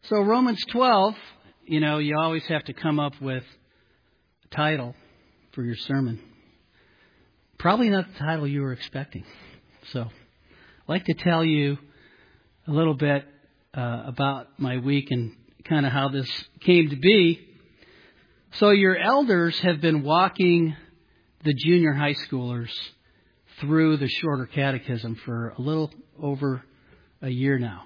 So Romans 12, you always have to come up with a title for your sermon. Probably not the title you were expecting. So I'd like to tell you a little bit about my week and kind of how this came to be. So your elders have been walking the junior high schoolers through the shorter catechism for a little over a year now.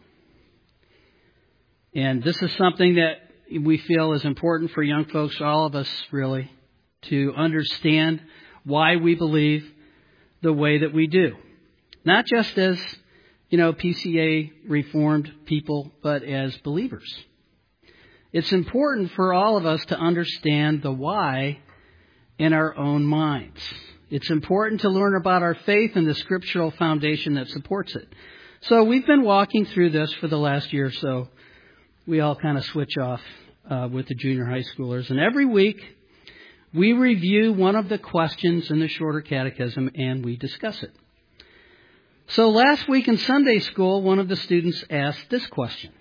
And this is something that we feel is important for young folks, all of us really, to understand why we believe the way that we do. Not just as, PCA reformed people, but as believers. It's important for all of us to understand the why in our own minds. It's important to learn about our faith and the scriptural foundation that supports it. So we've been walking through this for the last year or so. We all kind of switch off with the junior high schoolers. And every week we review one of the questions in the shorter catechism and we discuss it. So last week in Sunday school, one of the students asked this question.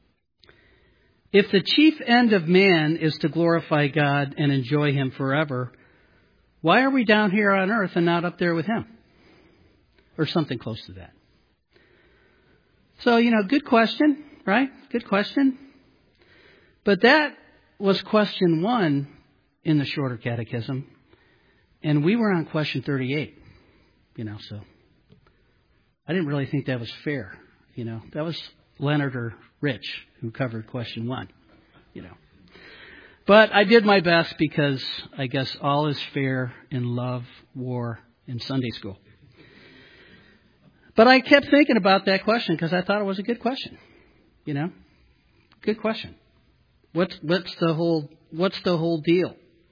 If the chief end of man is to glorify God and enjoy Him forever, why are we down here on earth and not up there with Him? Or something close to that. So, good question, right? Good question. But that was question 1 in the shorter catechism. And we were on question 38, so I didn't really think that was fair. That was Leonard or Rich who covered question 1, But I did my best because I guess all is fair in love, war, and Sunday school. But I kept thinking about that question because I thought it was a good question. Good question. What's the whole deal?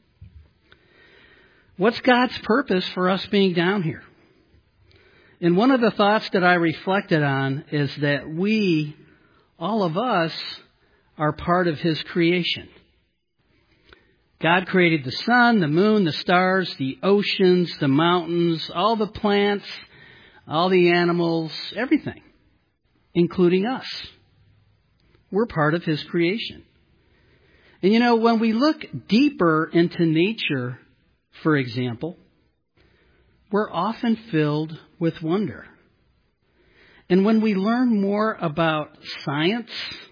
What's God's purpose for us being down here? And one of the thoughts that I reflected on is that we, all of us, are part of His creation. God created the sun, the moon, the stars, the oceans, the mountains, all the plants, all the animals, everything, including us. We're part of His creation. And when we look deeper into nature, for example, we're often filled with wonder. And when we learn more about science,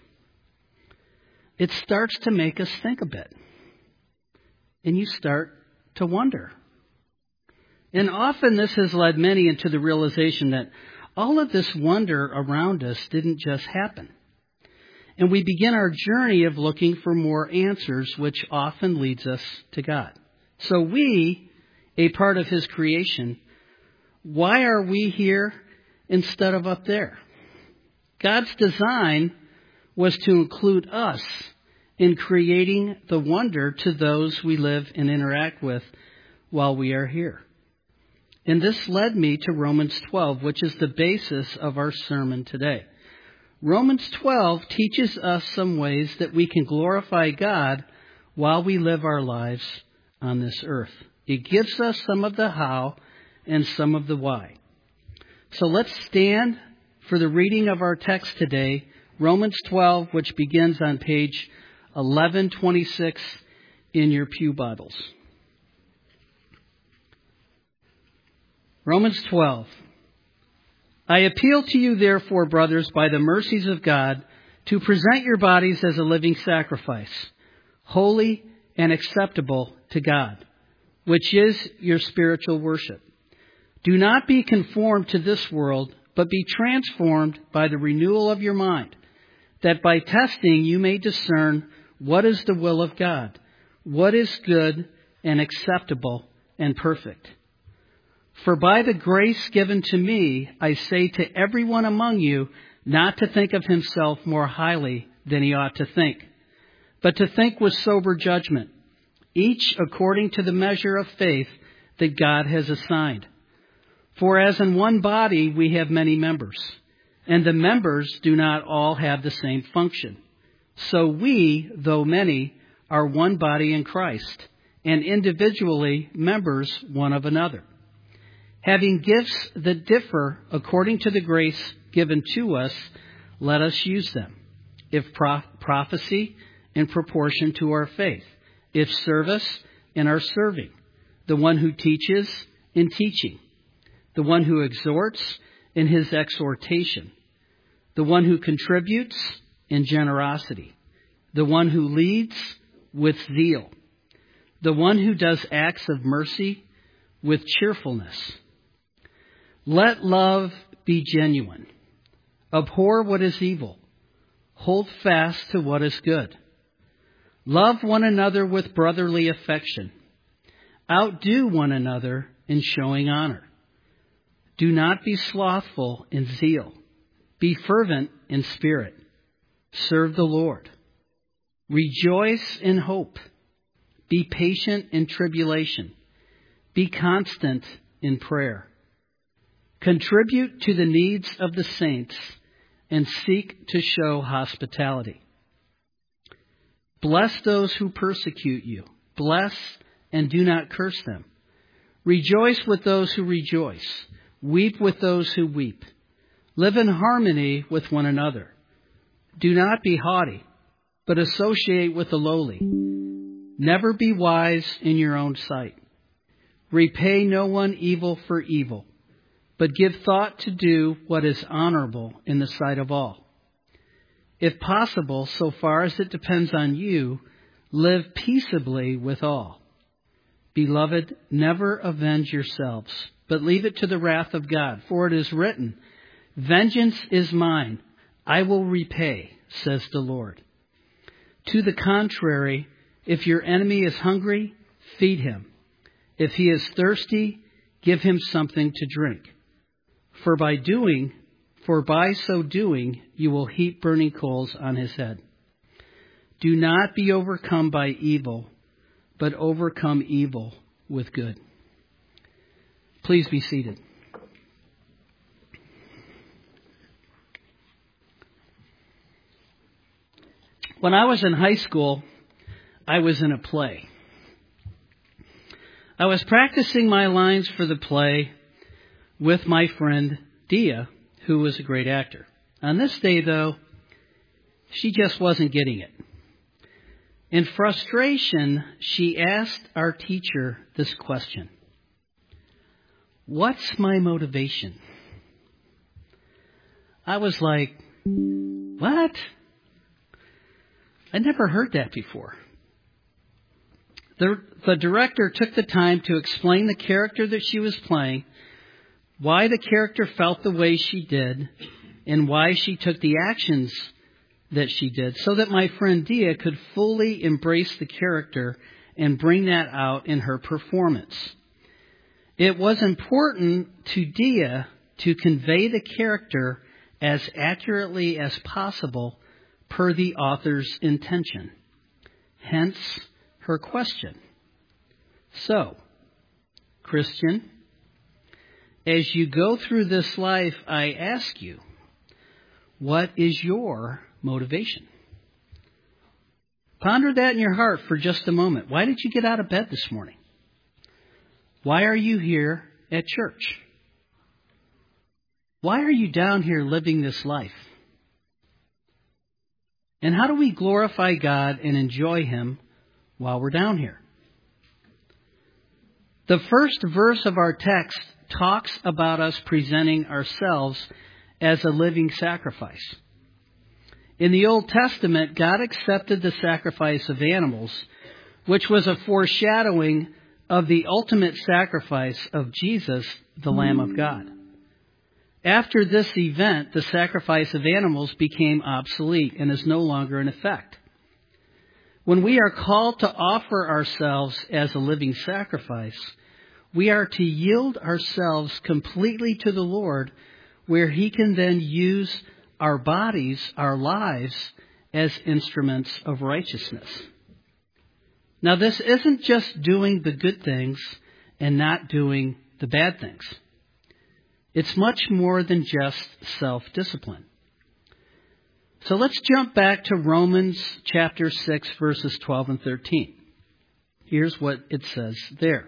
it starts to make us think a bit. And you start to wonder. And often this has led many into the realization that all of this wonder around us didn't just happen. And we begin our journey of looking for more answers, which often leads us to God. So we, a part of His creation, why are we here instead of up there? God's design was to include us in creating the wonder to those we live and interact with while we are here. And this led me to Romans 12, which is the basis of our sermon today. Romans 12 teaches us some ways that we can glorify God while we live our lives on this earth. It gives us some of the how and some of the why. So let's stand for the reading of our text today, Romans 12, which begins on page 1126 in your pew Bibles. Romans 12. I appeal to you, therefore, brothers, by the mercies of God, to present your bodies as a living sacrifice, holy and acceptable to God, which is your spiritual worship. Do not be conformed to this world, but be transformed by the renewal of your mind, that by testing you may discern what is the will of God, what is good and acceptable and perfect. For by the grace given to me, I say to everyone among you not to think of himself more highly than he ought to think, but to think with sober judgment, each according to the measure of faith that God has assigned. For as in one body we have many members, and the members do not all have the same function. So we, though many, are one body in Christ, and individually members one of another. Having gifts that differ according to the grace given to us, let us use them. if prophecy, in proportion to our faith, if service, in our serving, the one who teaches, in teaching, the one who exhorts, in his exhortation, the one who contributes, in generosity, the one who leads, with zeal, the one who does acts of mercy, with cheerfulness. Let love be genuine. Abhor what is evil. Hold fast to what is good. Love one another with brotherly affection. Outdo one another in showing honor. Do not be slothful in zeal. Be fervent in spirit. Serve the Lord. Rejoice in hope. Be patient in tribulation. Be constant in prayer. Contribute to the needs of the saints and seek to show hospitality. Bless those who persecute you. Bless and do not curse them. Rejoice with those who rejoice. Weep with those who weep. Live in harmony with one another. Do not be haughty, but associate with the lowly. Never be wise in your own sight. Repay no one evil for evil, but give thought to do what is honorable in the sight of all. If possible, so far as it depends on you, live peaceably with all. Beloved, never avenge yourselves, but leave it to the wrath of God. For it is written, "Vengeance is mine, I will repay," says the Lord. To the contrary, if your enemy is hungry, feed him. If he is thirsty, give him something to drink. For by so doing, you will heap burning coals on his head. Do not be overcome by evil, but overcome evil with good. Please be seated. When I was in high school, I was in a play. I was practicing my lines for the play with my friend Dia, who was a great actor. On this day, though, she just wasn't getting it. In frustration, she asked our teacher this question: "What's my motivation?" I was like, "What? I never heard that before." The director took the time to explain the character that she was playing, why the character felt the way she did, and why she took the actions that she did, so that my friend Dia could fully embrace the character and bring that out in her performance. It was important to Dia to convey the character as accurately as possible per the author's intention. Hence her question. So, Christian, as you go through this life, I ask you, what is your motivation? Ponder that in your heart for just a moment. Why did you get out of bed this morning? Why are you here at church? Why are you down here living this life? And how do we glorify God and enjoy Him while we're down here? The first verse of our text talks about us presenting ourselves as a living sacrifice. In the Old Testament, God accepted the sacrifice of animals, which was a foreshadowing of the ultimate sacrifice of Jesus, the Lamb of God. After this event, the sacrifice of animals became obsolete and is no longer in effect. When we are called to offer ourselves as a living sacrifice, we are to yield ourselves completely to the Lord, where He can then use our bodies, our lives, as instruments of righteousness. Now, this isn't just doing the good things and not doing the bad things. It's much more than just self-discipline. So let's jump back to Romans chapter 6, verses 12 and 13. Here's what it says there.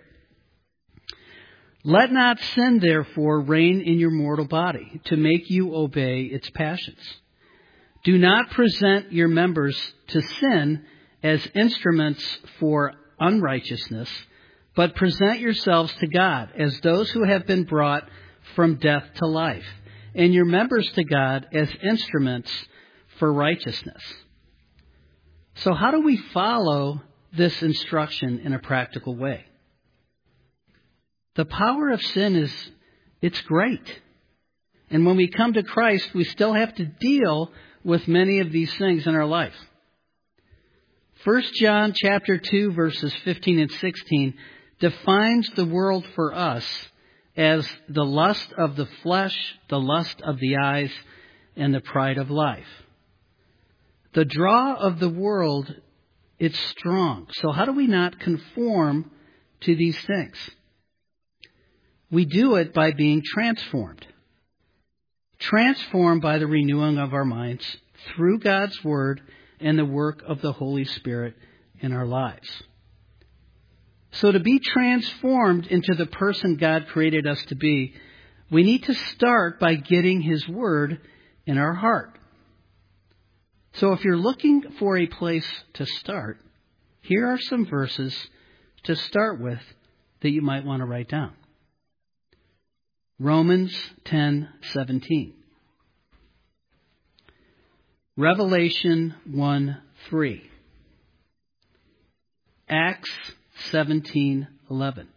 Let not sin, therefore, reign in your mortal body, to make you obey its passions. Do not present your members to sin as instruments for unrighteousness, but present yourselves to God as those who have been brought from death to life, and your members to God as instruments for righteousness. So how do we follow this instruction in a practical way? The power of sin it's great. And when we come to Christ, we still have to deal with many of these things in our life. 1 John chapter 2, verses 15 and 16 defines the world for us as the lust of the flesh, the lust of the eyes, and the pride of life. The draw of the world, it's strong. So how do we not conform to these things? We do it by being transformed. Transformed by the renewing of our minds through God's Word and the work of the Holy Spirit in our lives. So to be transformed into the person God created us to be, we need to start by getting His Word in our heart. So if you're looking for a place to start, here are some verses to start with that you might want to write down. Romans 10:17. Revelation 1:3. Acts 17:11.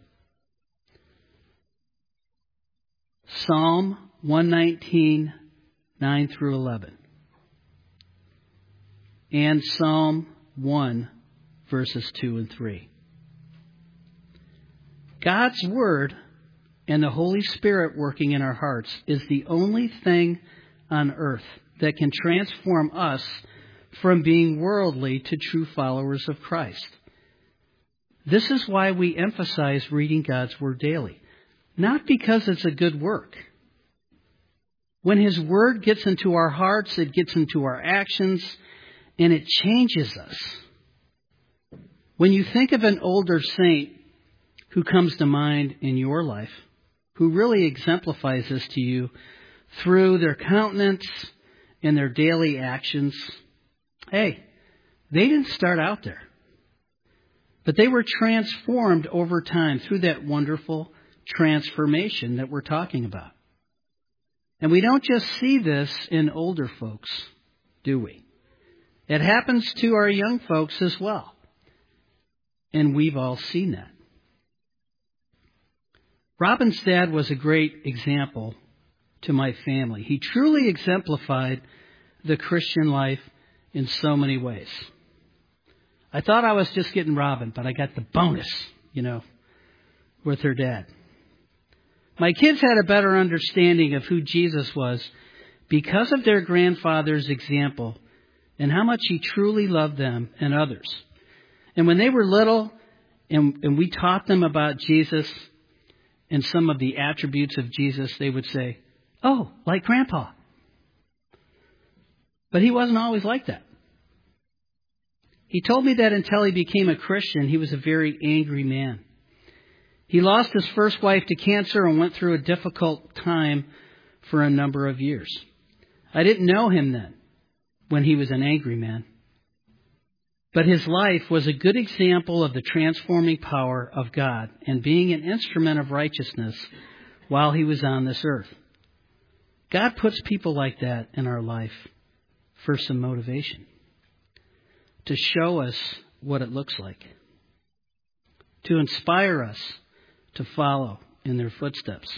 Psalm 119, 9 through 11. And Psalm 1, verses 2 and 3. God's Word and the Holy Spirit working in our hearts is the only thing on earth that can transform us from being worldly to true followers of Christ. This is why we emphasize reading God's Word daily. Not because it's a good work. When His Word gets into our hearts, it gets into our actions, and it changes us. When you think of an older saint who comes to mind in your life, who really exemplifies this to you through their countenance and their daily actions, hey, they didn't start out there. But they were transformed over time through that wonderful transformation that we're talking about. And we don't just see this in older folks, do we? It happens to our young folks as well. And we've all seen that. Robin's dad was a great example to my family. He truly exemplified the Christian life in so many ways. I thought I was just getting Robin, but I got the bonus, with her dad. My kids had a better understanding of who Jesus was because of their grandfather's example and how much he truly loved them and others. And when they were little and we taught them about Jesus and some of the attributes of Jesus, they would say, "Oh, like Grandpa." But he wasn't always like that. He told me that until he became a Christian, he was a very angry man. He lost his first wife to cancer and went through a difficult time for a number of years. I didn't know him then, when he was an angry man. But his life was a good example of the transforming power of God and being an instrument of righteousness while he was on this earth. God puts people like that in our life for some motivation, to show us what it looks like, to inspire us to follow in their footsteps.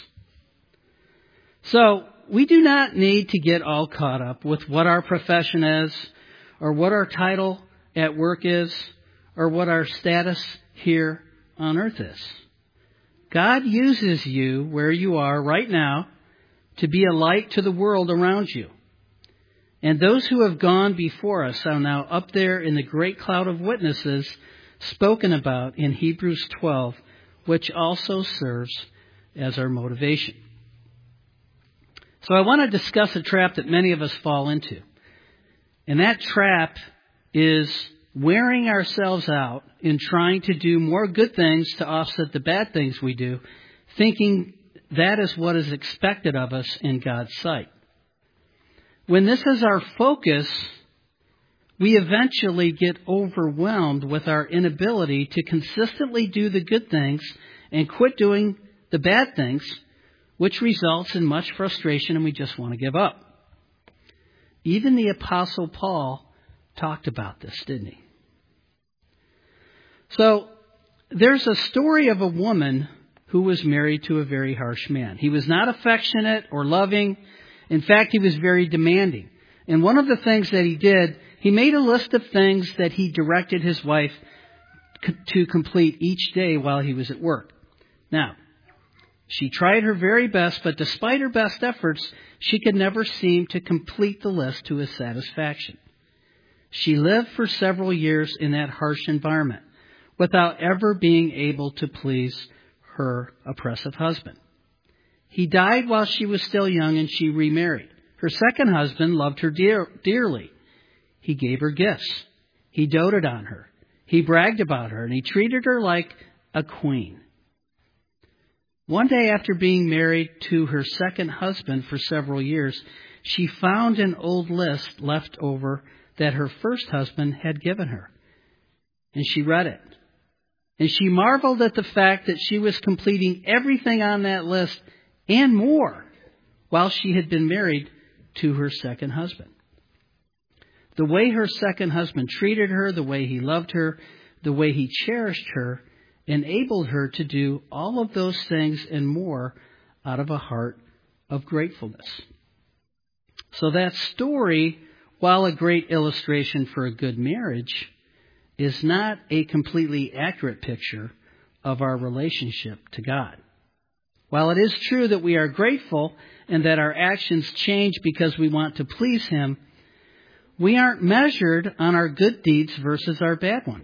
So we do not need to get all caught up with what our profession is, or what our title at work is, or what our status here on earth is. God uses you where you are right now to be a light to the world around you. And those who have gone before us are now up there in the great cloud of witnesses spoken about in Hebrews 12, which also serves as our motivation. So I want to discuss a trap that many of us fall into. And that trap is wearing ourselves out in trying to do more good things to offset the bad things we do, thinking that is what is expected of us in God's sight. When this is our focus, we eventually get overwhelmed with our inability to consistently do the good things and quit doing the bad things, which results in much frustration and we just want to give up. Even the Apostle Paul talked about this, didn't he? So, there's a story of a woman who was married to a very harsh man. He was not affectionate or loving. In fact, he was very demanding. And one of the things that he did, he made a list of things that he directed his wife to complete each day while he was at work. Now, she tried her very best, but despite her best efforts, she could never seem to complete the list to his satisfaction. She lived for several years in that harsh environment without ever being able to please her oppressive husband. He died while she was still young and she remarried. Her second husband loved her dearly. He gave her gifts. He doted on her. He bragged about her and he treated her like a queen. One day after being married to her second husband for several years, she found an old list left over that her first husband had given her. And she read it. And she marveled at the fact that she was completing everything on that list and more while she had been married to her second husband. The way her second husband treated her, the way he loved her, the way he cherished her, enabled her to do all of those things and more out of a heart of gratefulness. So that story, while a great illustration for a good marriage, is not a completely accurate picture of our relationship to God. While it is true that we are grateful and that our actions change because we want to please Him, we aren't measured on our good deeds versus our bad ones.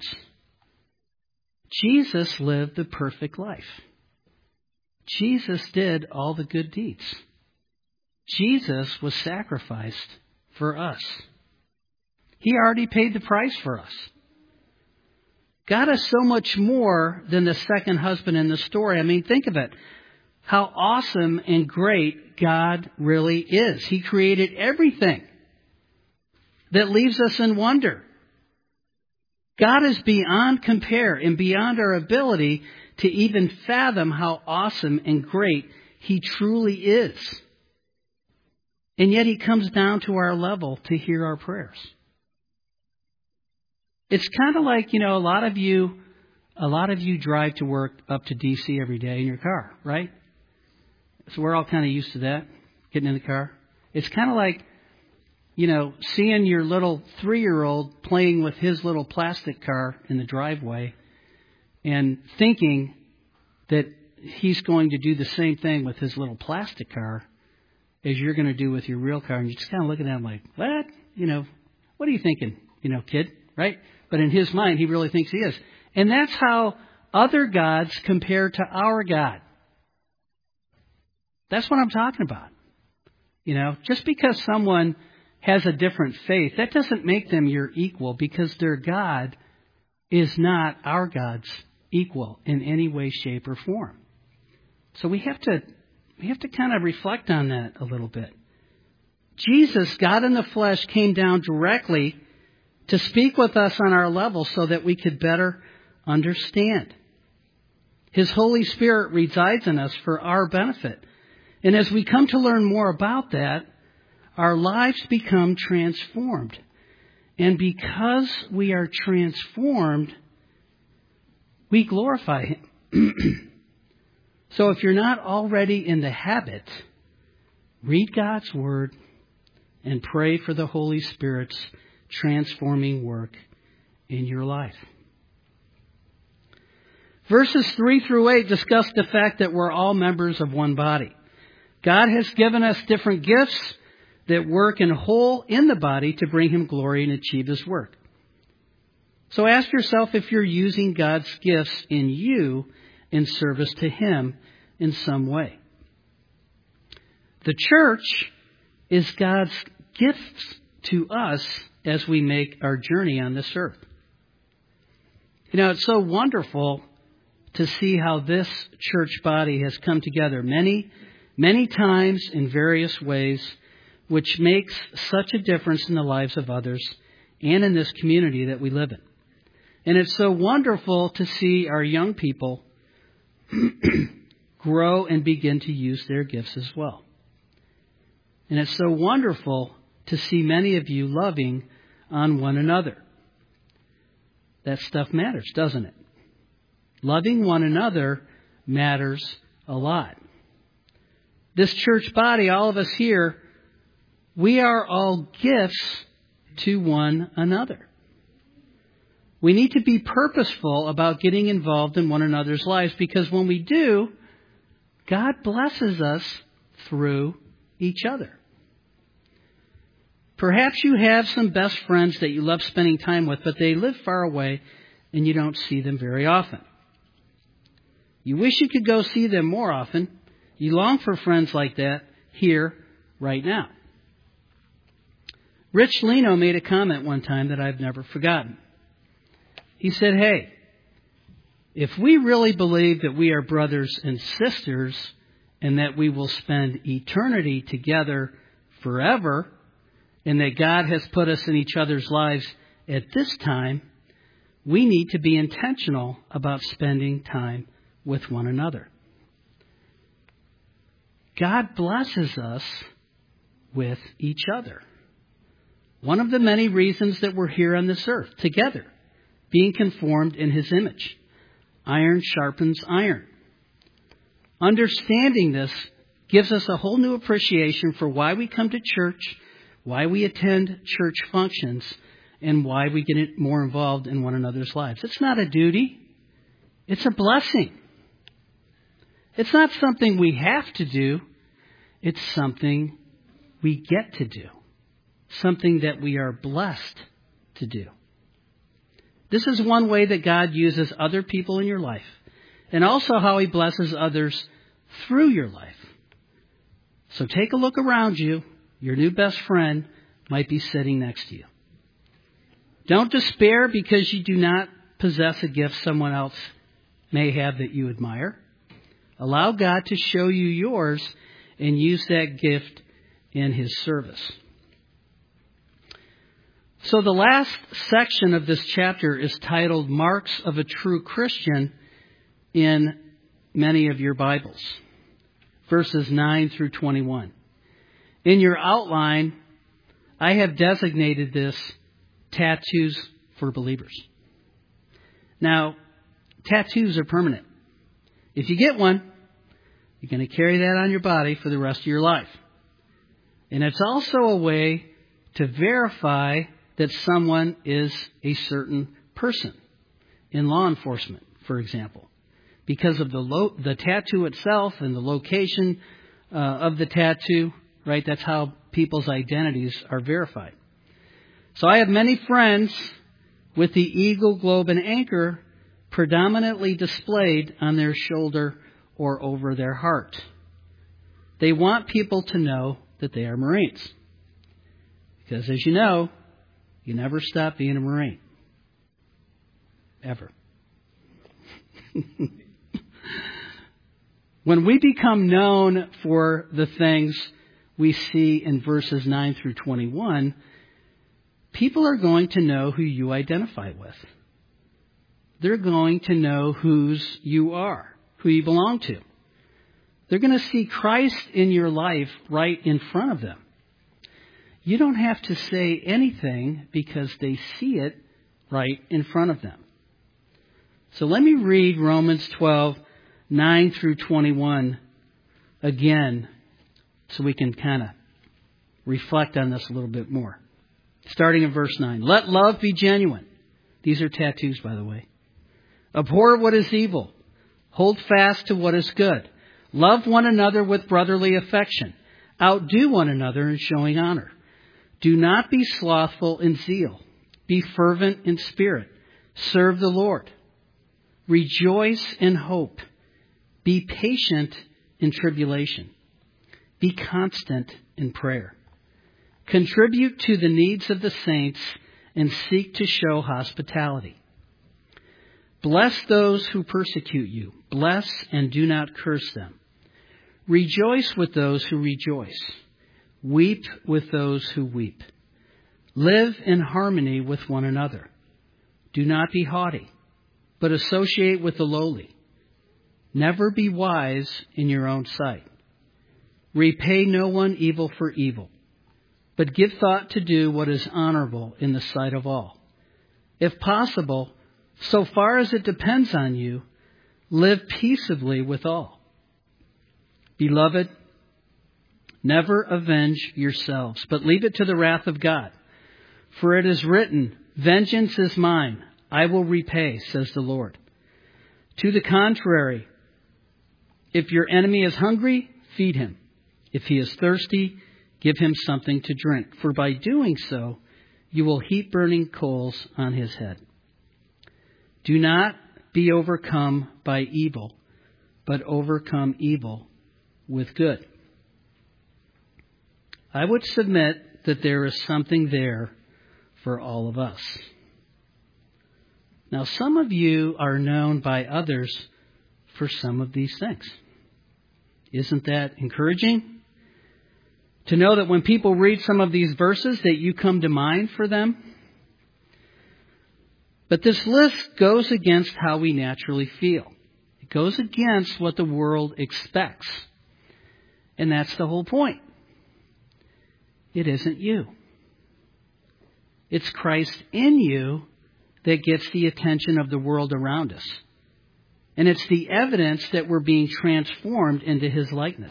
Jesus lived the perfect life. Jesus did all the good deeds. Jesus was sacrificed for us. He already paid the price for us. God is so much more than the second husband in the story. I mean, think of it. How awesome and great God really is. He created everything that leaves us in wonder. God is beyond compare and beyond our ability to even fathom how awesome and great He truly is. And yet He comes down to our level to hear our prayers. It's kind of like, a lot of you drive to work up to D.C. every day in your car, right? So we're all kind of used to that, getting in the car. It's kind of like, seeing your little 3-year-old playing with his little plastic car in the driveway and thinking that he's going to do the same thing with his little plastic car as you're going to do with your real car. And you're just kind of looking at him like, what? What are you thinking, kid, right? But in his mind, he really thinks he is. And that's how other gods compare to our God. That's what I'm talking about. Just because someone has a different faith, that doesn't make them your equal, because their God is not our God's equal in any way, shape, or form. So we have to kind of reflect on that a little bit. Jesus, God in the flesh, came down directly to speak with us on our level so that we could better understand. His Holy Spirit resides in us for our benefit. And as we come to learn more about that, our lives become transformed. And because we are transformed, we glorify Him. So if you're not already in the habit, read God's Word and pray for the Holy Spirit's transforming work in your life. Verses 3 through 8 discuss the fact that we're all members of one body. God has given us different gifts that work in whole in the body to bring Him glory and achieve His work. So ask yourself if you're using God's gifts in you in service to Him in some way. The church is God's gift to us as we make our journey on this earth. It's so wonderful to see how this church body has come together many, many times in various ways, which makes such a difference in the lives of others and in this community that we live in. And it's so wonderful to see our young people grow and begin to use their gifts as well. And it's so wonderful to see many of you loving on one another. That stuff matters, doesn't it? Loving one another matters a lot. This church body, all of us here, we are all gifts to one another. We need to be purposeful about getting involved in one another's lives, because when we do, God blesses us through each other. Perhaps you have some best friends that you love spending time with, but they live far away and you don't see them very often. You wish you could go see them more often. You long for friends like that here, right now. Rich Leno made a comment one time that I've never forgotten. He said, hey, if we really believe that we are brothers and sisters and that we will spend eternity together forever, and that God has put us in each other's lives at this time, we need to be intentional about spending time with one another. God blesses us with each other. One of the many reasons that we're here on this earth, together, being conformed in His image. Iron sharpens iron. Understanding this gives us a whole new appreciation for why we come to church, why we attend church functions, and why we get more involved in one another's lives. It's not a duty. It's a blessing. It's not something we have to do. It's something we get to do. Something that we are blessed to do. This is one way that God uses other people in your life, and also how He blesses others through your life. So take a look around you. Your new best friend might be sitting next to you. Don't despair because you do not possess a gift someone else may have that you admire. Allow God to show you yours and use that gift in His service. So the last section of this chapter is titled Marks of a True Christian in many of your Bibles. Verses 9 through 21. In your outline, I have designated this tattoos for believers. Now, tattoos are permanent. If you get one, you're going to carry that on your body for the rest of your life. And it's also a way to verify that someone is a certain person in law enforcement, for example. Because of the tattoo itself and the location of the tattoo, right? That's how people's identities are verified. So I have many friends with the eagle, globe, and anchor predominantly displayed on their shoulder or over their heart. They want people to know that they are Marines. Because as you know, you never stop being a Marine. Ever. When we become known for the things we see in verses 9 through 21, people are going to know who you identify with. They're going to know whose you are, who you belong to. They're going to see Christ in your life right in front of them. You don't have to say anything because they see it right in front of them. So let me read Romans 12, 9 through 21 again so we can kind of reflect on this a little bit more. Starting in verse 9. Let love be genuine. These are tattoos, by the way. Abhor what is evil. Hold fast to what is good. Love one another with brotherly affection. Outdo one another in showing honor. Do not be slothful in zeal. Be fervent in spirit. Serve the Lord. Rejoice in hope. Be patient in tribulation. Be constant in prayer. Contribute to the needs of the saints and seek to show hospitality. Bless those who persecute you. Bless and do not curse them. Rejoice with those who rejoice. Weep with those who weep. Live in harmony with one another. Do not be haughty, but associate with the lowly. Never be wise in your own sight. Repay no one evil for evil, but give thought to do what is honorable in the sight of all. If possible, so far as it depends on you, live peaceably with all. Beloved, never avenge yourselves, but leave it to the wrath of God. For it is written, "Vengeance is mine, I will repay," says the Lord. To the contrary, if your enemy is hungry, feed him. If he is thirsty, give him something to drink. For by doing so, you will heap burning coals on his head. Do not be overcome by evil, but overcome evil with good. I would submit that there is something there for all of us. Now, some of you are known by others for some of these things. Isn't that encouraging? To know that when people read some of these verses that you come to mind for them? But this list goes against how we naturally feel. It goes against what the world expects. And that's the whole point. It isn't you. It's Christ in you that gets the attention of the world around us. And it's the evidence that we're being transformed into his likeness.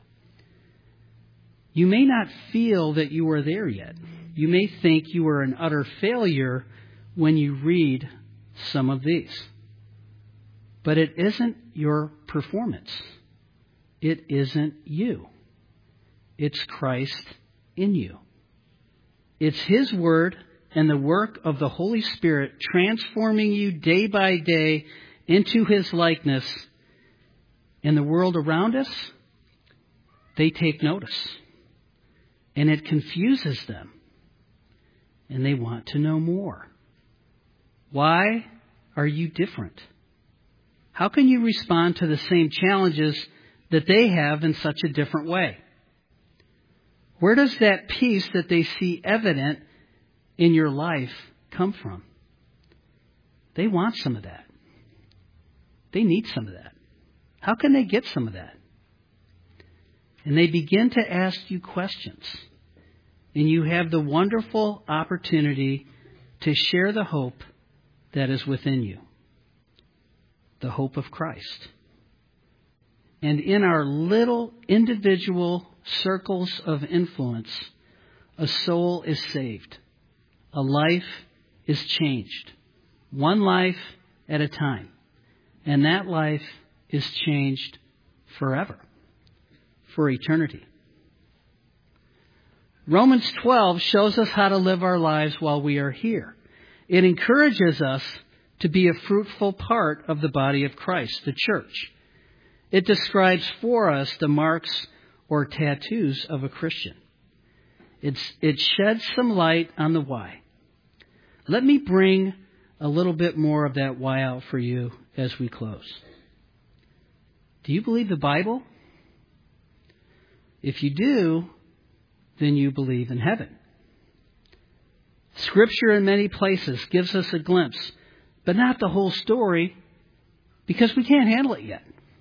You may not feel that you are there yet. You may think you are an utter failure when you read some of these. But it isn't your performance. It isn't you. It's Christ in you. It's his word and the work of the Holy Spirit transforming you day by day into his likeness. And the world around us, they take notice. And it confuses them. And they want to know more. Why are you different? How can you respond to the same challenges that they have in such a different way? Where does that peace that they see evident in your life come from? They want some of that. They need some of that. How can they get some of that? And they begin to ask you questions. And you have the wonderful opportunity to share the hope that is within you. The hope of Christ. And in our little individual circles of influence, a soul is saved. A life is changed. One life at a time. And that life is changed forever. For eternity. Romans 12 shows us how to live our lives while we are here. It encourages us to be a fruitful part of the body of Christ, the church. It describes for us the marks or tattoos of a Christian. It sheds some light on the why. Let me bring a little bit more of that why out for you as we close. Do you believe the Bible? If you do, then you believe in heaven. Scripture in many places gives us a glimpse, but not the whole story, because we can't handle it yet.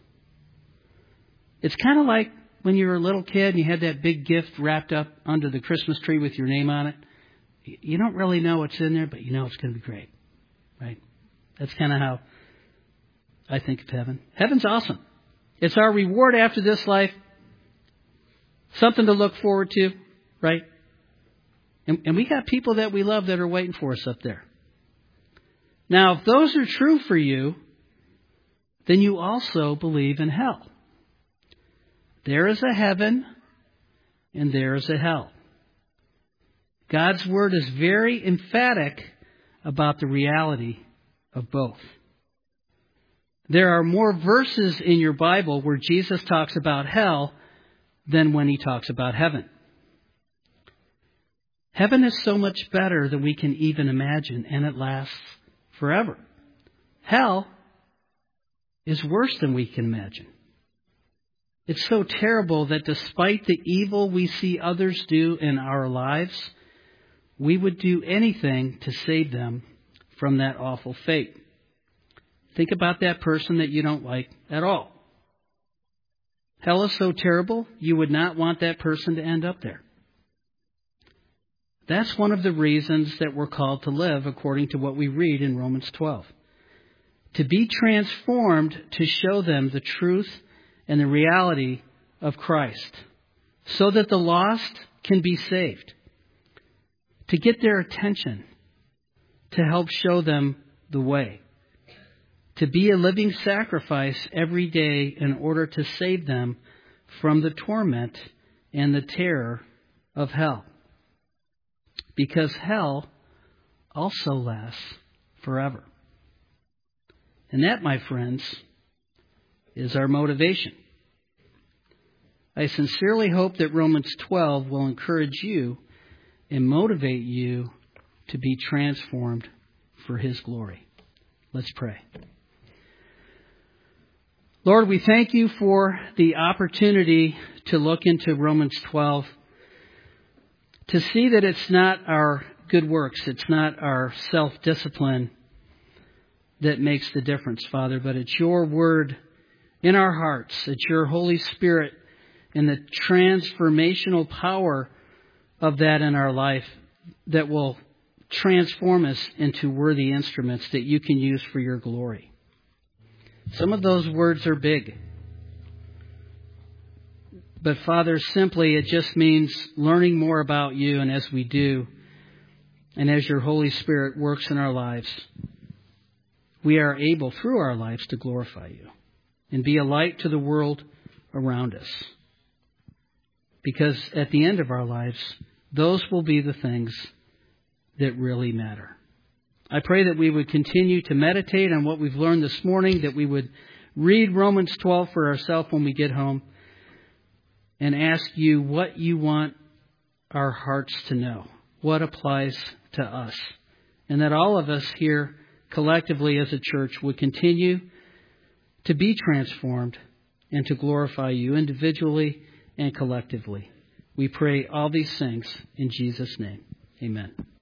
It's kind of like when you were a little kid and you had that big gift wrapped up under the Christmas tree with your name on it. You don't really know what's in there, but you know it's going to be great, right? That's kind of how I think of heaven. Heaven's awesome. It's our reward after this life. Something to look forward to, right? And we got people that we love that are waiting for us up there. Now, if those are true for you, then you also believe in hell. There is a heaven and there is a hell. God's word is very emphatic about the reality of both. There are more verses in your Bible where Jesus talks about hell than when he talks about heaven. Heaven is so much better than we can even imagine, and it lasts forever. Hell is worse than we can imagine. It's so terrible that despite the evil we see others do in our lives, we would do anything to save them from that awful fate. Think about that person that you don't like at all. Hell is so terrible, you would not want that person to end up there. That's one of the reasons that we're called to live according to what we read in Romans 12. To be transformed to show them the truth and the reality of Christ, so that the lost can be saved. To get their attention, to help show them the way. To be a living sacrifice every day in order to save them from the torment and the terror of hell. Because hell also lasts forever. And that, my friends, is our motivation. I sincerely hope that Romans 12 will encourage you and motivate you to be transformed for His glory. Let's pray. Lord, we thank you for the opportunity to look into Romans 12, to see that it's not our good works, it's not our self-discipline that makes the difference, Father, but it's your word in our hearts. It's your Holy Spirit and the transformational power of that in our life that will transform us into worthy instruments that you can use for your glory. Some of those words are big. But Father, simply it just means learning more about you, and as we do, and as your Holy Spirit works in our lives, we are able through our lives to glorify you and be a light to the world around us. Because at the end of our lives, those will be the things that really matter. I pray that we would continue to meditate on what we've learned this morning, that we would read Romans 12 for ourselves when we get home, and ask you what you want our hearts to know, what applies to us, and that all of us here collectively as a church would continue to be transformed and to glorify you individually and collectively. We pray all these things in Jesus' name. Amen.